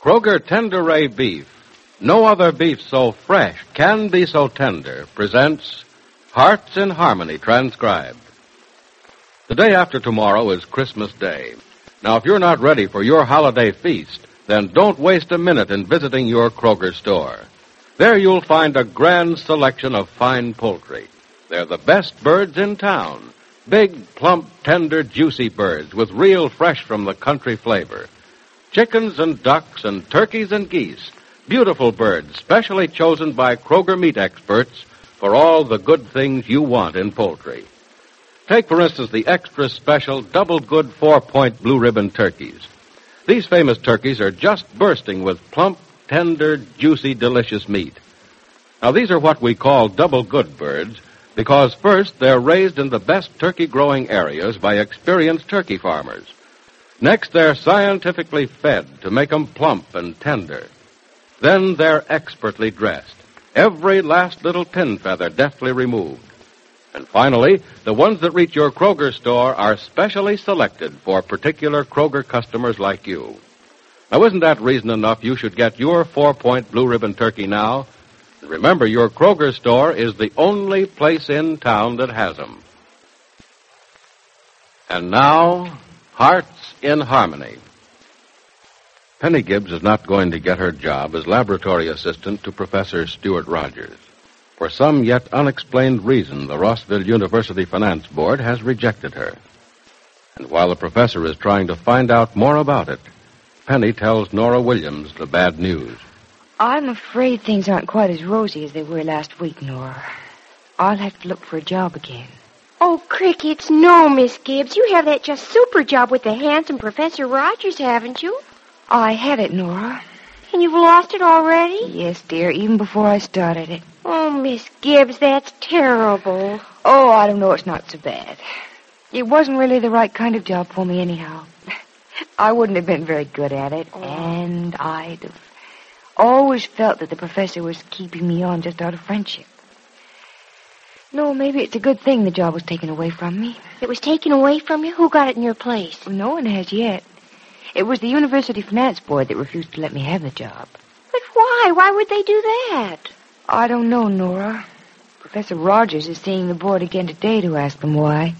Kroger Tenderay Beef, no other beef so fresh can be so tender, presents Hearts in Harmony, transcribed. The day after tomorrow is Christmas Day. Now, if you're not ready for your holiday feast, then don't waste a minute in visiting your Kroger store. There you'll find a grand selection of fine poultry. They're the best birds in town. Big, plump, tender, juicy birds with real fresh from the country flavor. Chickens and ducks and turkeys and geese. Beautiful birds, specially chosen by Kroger meat experts for all the good things you want in poultry. Take, for instance, the extra special double good 4-point blue ribbon turkeys. These famous turkeys are just bursting with plump, tender, juicy, delicious meat. Now, these are what we call double good birds because, first, they're raised in the best turkey-growing areas by experienced turkey farmers. Next, they're scientifically fed to make them plump and tender. Then they're expertly dressed, every last little pin feather deftly removed. And finally, the ones that reach your Kroger store are specially selected for particular Kroger customers like you. Now, isn't that reason enough you should get your 4-point blue ribbon turkey now? And remember, your Kroger store is the only place in town that has them. And now, Hearts in Harmony. Penny Gibbs is not going to get her job as laboratory assistant to Professor Stuart Rogers. For some yet unexplained reason, the Rossville University Finance Board has rejected her. And while the professor is trying to find out more about it, Penny tells Nora Williams the bad news. I'm afraid things aren't quite as rosy as they were last week, Nora. I'll have to look for a job again. Oh, crickets, no, Miss Gibbs. You have that just super job with the handsome Professor Rogers, haven't you? I had it, Nora. And you've lost it already? Yes, dear, even before I started it. Oh, Miss Gibbs, that's terrible. Oh, I don't know, it's not so bad. It wasn't really the right kind of job for me anyhow. I wouldn't have been very good at it, and I'd have always felt that the professor was keeping me on just out of friendship. No, maybe it's a good thing the job was taken away from me. It was taken away from you? Who got it in your place? Well, no one has yet. It was the University Finance Board that refused to let me have the job. But why? Why would they do that? I don't know, Nora. Professor Rogers is seeing the board again today to ask them why.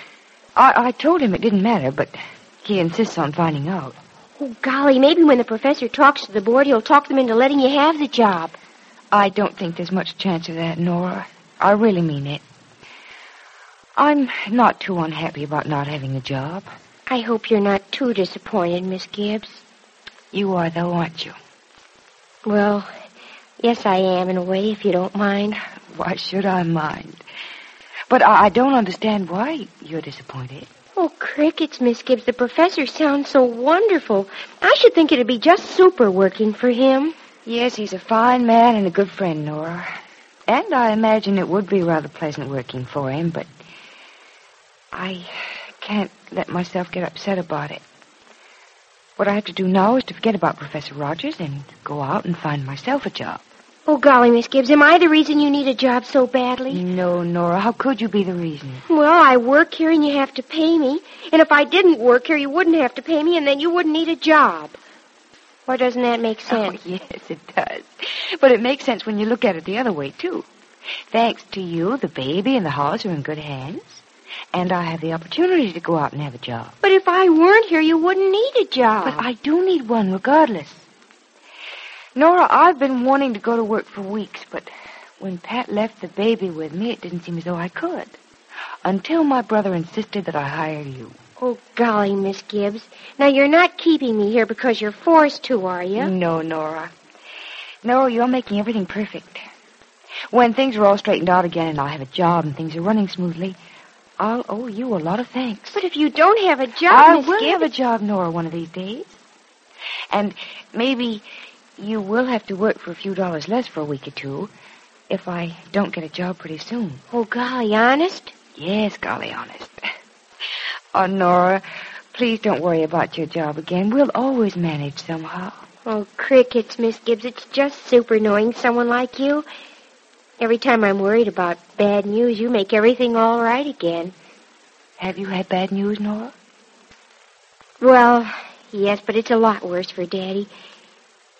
I told him it didn't matter, but he insists on finding out. Oh, golly, maybe when the professor talks to the board, he'll talk them into letting you have the job. I don't think there's much chance of that, Nora. I really mean it. I'm not too unhappy about not having the job. I hope you're not too disappointed, Miss Gibbs. You are, though, aren't you? Well, yes, I am, in a way, if you don't mind. Why should I mind? But I don't understand why you're disappointed. Oh, crickets, Miss Gibbs. The professor sounds so wonderful. I should think it'd be just super working for him. Yes, he's a fine man and a good friend, Nora. And I imagine it would be rather pleasant working for him, but I can't let myself get upset about it. What I have to do now is to forget about Professor Rogers and go out and find myself a job. Oh, golly, Miss Gibbs, am I the reason you need a job so badly? No, Nora, how could you be the reason? Well, I work here and you have to pay me. And if I didn't work here, you wouldn't have to pay me, and then you wouldn't need a job. Or doesn't that make sense? Oh, yes, it does. But it makes sense when you look at it the other way, too. Thanks to you, the baby and the house are in good hands. And I have the opportunity to go out and have a job. But if I weren't here, you wouldn't need a job. But I do need one regardless. Nora, I've been wanting to go to work for weeks, but when Pat left the baby with me, it didn't seem as though I could. Until my brother insisted that I hire you. Oh, golly, Miss Gibbs. Now, you're not keeping me here because you're forced to, are you? No, Nora. No, you're making everything perfect. When things are all straightened out again and I have a job and things are running smoothly, I'll owe you a lot of thanks. But if you don't have a job, I Miss will Gibbs... have a job, Nora, one of these days. And maybe you will have to work for a few dollars less for a week or two if I don't get a job pretty soon. Oh, golly, honest? Yes, golly, honest. Oh, Nora, please don't worry about your job again. We'll always manage somehow. Oh, crickets, Miss Gibbs. It's just super knowing someone like you. Every time I'm worried about bad news, you make everything all right again. Have you had bad news, Nora? Well, yes, but it's a lot worse for Daddy.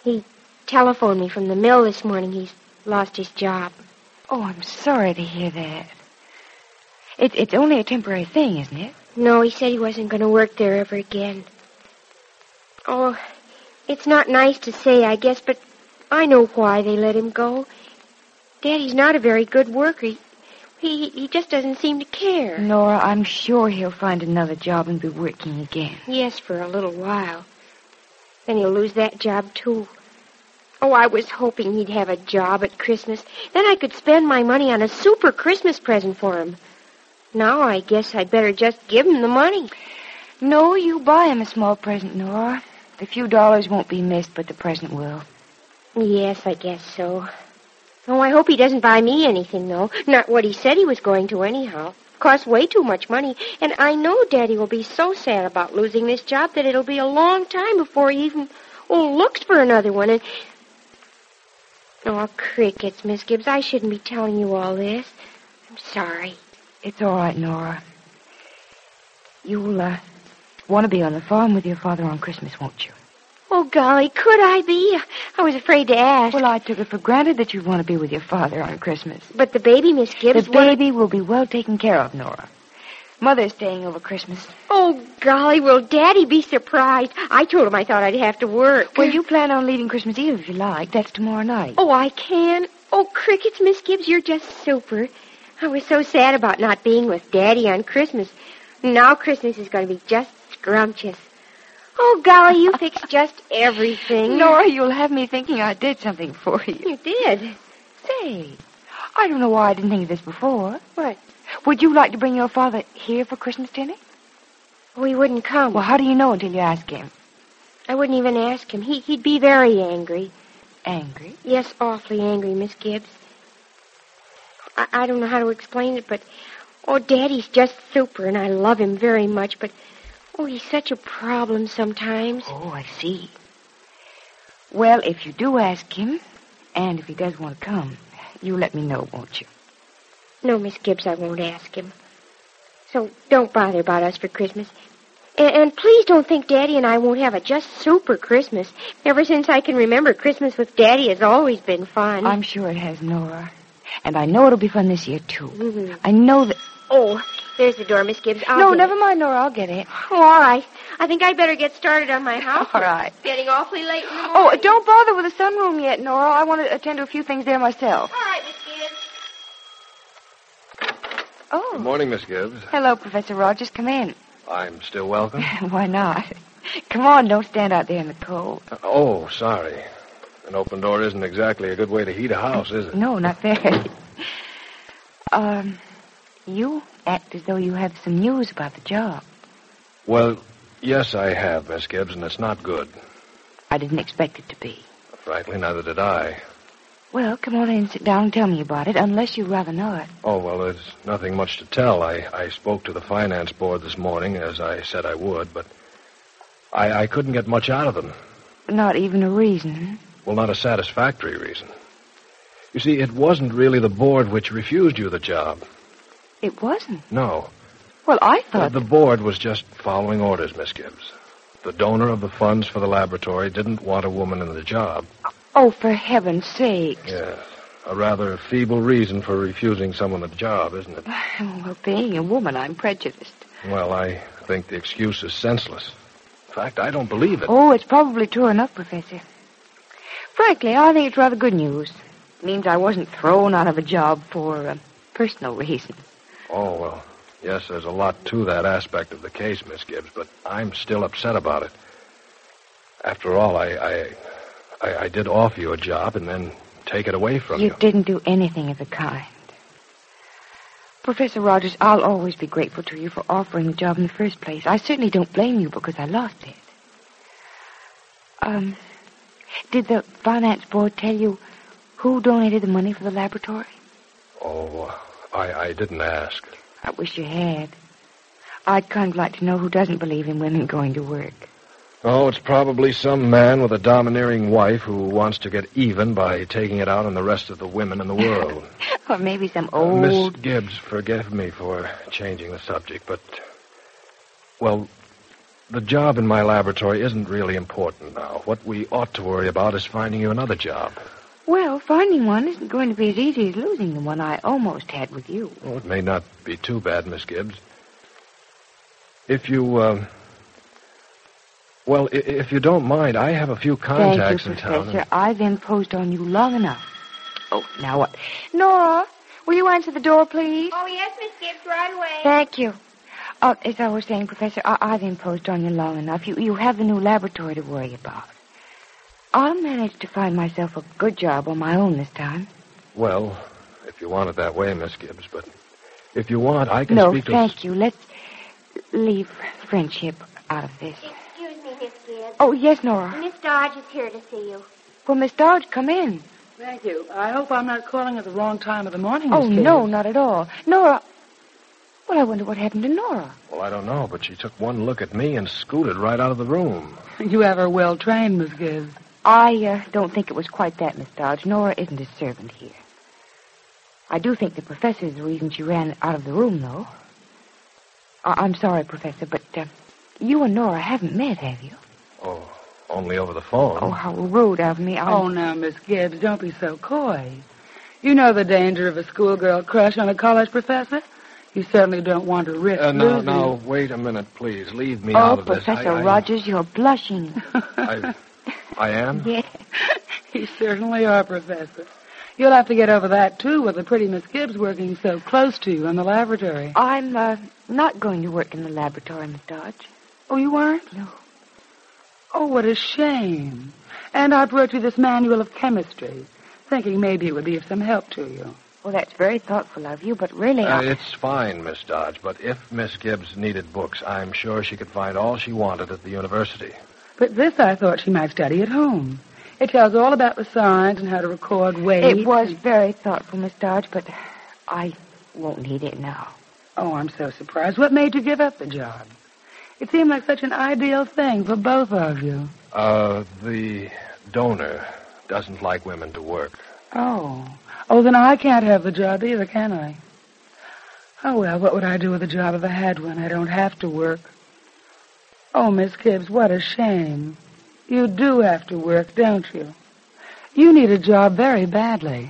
He telephoned me from the mill this morning. He's lost his job. Oh, I'm sorry to hear that. It's only a temporary thing, isn't it? No, he said he wasn't going to work there ever again. Oh, it's not nice to say, I guess, but I know why they let him go. Daddy's not a very good worker. He just doesn't seem to care. Nora, I'm sure he'll find another job and be working again. Yes, for a little while. Then he'll lose that job, too. Oh, I was hoping he'd have a job at Christmas. Then I could spend my money on a super Christmas present for him. Now I guess I'd better just give him the money. No, you buy him a small present, Nora. The few dollars won't be missed, but the present will. Yes, I guess so. Oh, I hope he doesn't buy me anything, though. Not what he said he was going to, anyhow. Costs way too much money, and I know Daddy will be so sad about losing this job that it'll be a long time before he even looks for another one. And oh, crickets, Miss Gibbs, I shouldn't be telling you all this. I'm sorry. It's all right, Nora. You'll want to be on the farm with your father on Christmas, won't you? Oh, golly, could I be? I was afraid to ask. Well, I took it for granted that you'd want to be with your father on Christmas. But the baby, Miss Gibbs... The baby will be well taken care of, Nora. Mother's staying over Christmas. Oh, golly, will Daddy be surprised? I told him I thought I'd have to work. Well, you plan on leaving Christmas Eve if you like. That's tomorrow night. Oh, I can? Oh, crickets, Miss Gibbs, you're just super. I was so sad about not being with Daddy on Christmas. Now Christmas is going to be just scrumptious. Oh, golly, you fixed just everything. Nora, you'll have me thinking I did something for you. You did? Say, I don't know why I didn't think of this before. What? Would you like to bring your father here for Christmas dinner? Oh, he wouldn't come. Well, how do you know until you ask him? I wouldn't even ask him. He'd be very angry. Angry? Yes, awfully angry, Miss Gibbs. I don't know how to explain it, but... Oh, Daddy's just super, and I love him very much, but... Oh, he's such a problem sometimes. Oh, I see. Well, if you do ask him, and if he does want to come, you let me know, won't you? No, Miss Gibbs, I won't ask him. So don't bother about us for Christmas. And please don't think Daddy and I won't have a just super Christmas. Ever since I can remember, Christmas with Daddy has always been fun. I'm sure it has, Nora. And I know it'll be fun this year, too. Mm-hmm. I know that... Oh, there's the door, Miss Gibbs. No, never mind, Nora. I'll get it. Oh, all right. I think I'd better get started on my house. All right. It's getting awfully late in the morning. Oh, don't bother with the sunroom yet, Nora. I want to attend to a few things there myself. All right, Miss Gibbs. Oh. Good morning, Miss Gibbs. Hello, Professor Rogers. Come in. I'm still welcome? Why not? Come on, don't stand out there in the cold. Oh, sorry. An open door isn't exactly a good way to heat a house, is it? No, not very. You act as though you have some news about the job. Well, yes, I have, Miss Gibbs, and it's not good. I didn't expect it to be. Frankly, neither did I. Well, come on in and sit down and tell me about it, unless you'd rather not. Oh, well, there's nothing much to tell. I spoke to the finance board this morning, as I said I would, but I couldn't get much out of them. Not even a reason? Well, not a satisfactory reason. You see, it wasn't really the board which refused you the job. It wasn't? No. Well, I thought... The board was just following orders, Miss Gibbs. The donor of the funds for the laboratory didn't want a woman in the job. Oh, for heaven's sake. Yes. A rather feeble reason for refusing someone a job, isn't it? Well, being a woman, I'm prejudiced. Well, I think the excuse is senseless. In fact, I don't believe it. Oh, it's probably true enough, Professor. Frankly, I think it's rather good news. It means I wasn't thrown out of a job for personal reasons. Oh, well, yes, there's a lot to that aspect of the case, Miss Gibbs, but I'm still upset about it. After all, I did offer you a job and then take it away from you. You didn't do anything of the kind. Professor Rogers, I'll always be grateful to you for offering the job in the first place. I certainly don't blame you because I lost it. Did the finance board tell you who donated the money for the laboratory? Oh, I didn't ask. I wish you had. I'd kind of like to know who doesn't believe in women going to work. Oh, it's probably some man with a domineering wife who wants to get even by taking it out on the rest of the women in the world. Or maybe some old... Miss Gibbs, forgive me for changing the subject, but... Well, The job in my laboratory isn't really important now. What we ought to worry about is finding you another job. Well, finding one isn't going to be as easy as losing the one I almost had with you. Oh, it may not be too bad, Miss Gibbs. If you, well, if you don't mind, I have a few contacts Thank you, in town. Professor. I've imposed on you long enough. Oh, now what? Nora, will you answer the door, please? Oh, yes, Miss Gibbs, right away. Thank you. As I was saying, Professor, I've imposed on you long enough. You have the new laboratory to worry about. I'll manage to find myself a good job on my own this time. Well, if you want it that way, Miss Gibbs, but if you want, I can No, speak to... thank you. Let's leave friendship out of this. Excuse me, Miss Gibbs. Oh, yes, Nora. Miss Dodge is here to see you. Well, Miss Dodge, come in. Thank you. I hope I'm not calling at the wrong time of the morning, Miss Oh, Gibbs. no, not at all. Nora. Well, I wonder what happened to Nora. Well, I don't know, but she took one look at me and scooted right out of the room. You have her well trained, Miss Gibbs. I don't think it was quite that, Miss Dodge. Nora isn't a servant here. I do think the professor's the reason she ran out of the room, though. I'm sorry, Professor, but you and Nora haven't met, have you? Oh, only over the phone. Oh, how rude of me. Oh, now, Miss Gibbs, don't be so coy. You know the danger of a schoolgirl crush on a college professor? You certainly don't want to risk losing... Now, wait a minute, please. Leave me out of this. Professor Rogers, you're blushing. I am? Yeah. You certainly are, Professor. You'll have to get over that, too, with the pretty Miss Gibbs working so close to you in the laboratory. I'm not going to work in the laboratory, Miss Dodge. Oh, you aren't? No. Oh, what a shame. And I brought you this manual of chemistry, thinking maybe it would be of some help to you. Well, that's very thoughtful of you, but really... It's fine, Miss Dodge, but if Miss Gibbs needed books, I'm sure she could find all she wanted at the university. But this I thought she might study at home. It tells all about the signs and how to record weight. It was very thoughtful, Miss Dodge, but I won't need it now. Oh, I'm so surprised. What made you give up the job? It seemed like such an ideal thing for both of you. The donor doesn't like women to work. Oh, then I can't have the job either, can I? Oh, well, what would I do with a job if I had one? I don't have to work. Oh, Miss Gibbs, what a shame. You do have to work, don't you? You need a job very badly.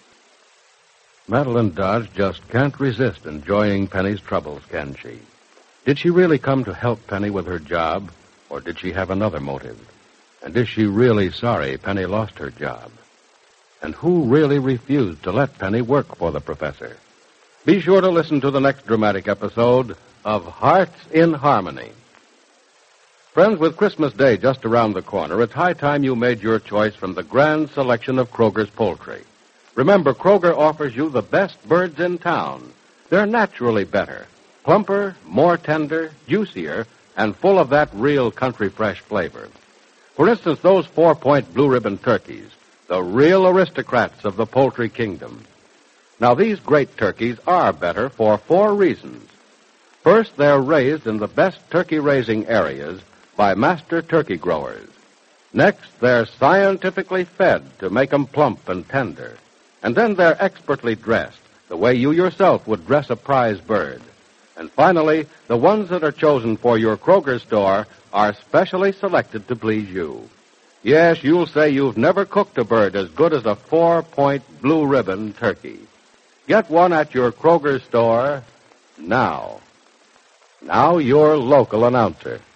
Madeline Dodge just can't resist enjoying Penny's troubles, can she? Did she really come to help Penny with her job, or did she have another motive? And is she really sorry Penny lost her job? And who really refused to let Penny work for the professor? Be sure to listen to the next dramatic episode of Hearts in Harmony. Friends, with Christmas Day just around the corner, it's high time you made your choice from the grand selection of Kroger's poultry. Remember, Kroger offers you the best birds in town. They're naturally better, plumper, more tender, juicier, and full of that real country fresh flavor. For instance, those 4-point blue ribbon turkeys, the real aristocrats of the poultry kingdom. Now, these great turkeys are better for 4 reasons. First, they're raised in the best turkey-raising areas by master turkey growers. Next, they're scientifically fed to make them plump and tender. And then they're expertly dressed, the way you yourself would dress a prize bird. And finally, the ones that are chosen for your Kroger store are specially selected to please you. Yes, you'll say you've never cooked a bird as good as a 4-point blue ribbon turkey. Get one at your Kroger store now. Now, your local announcer.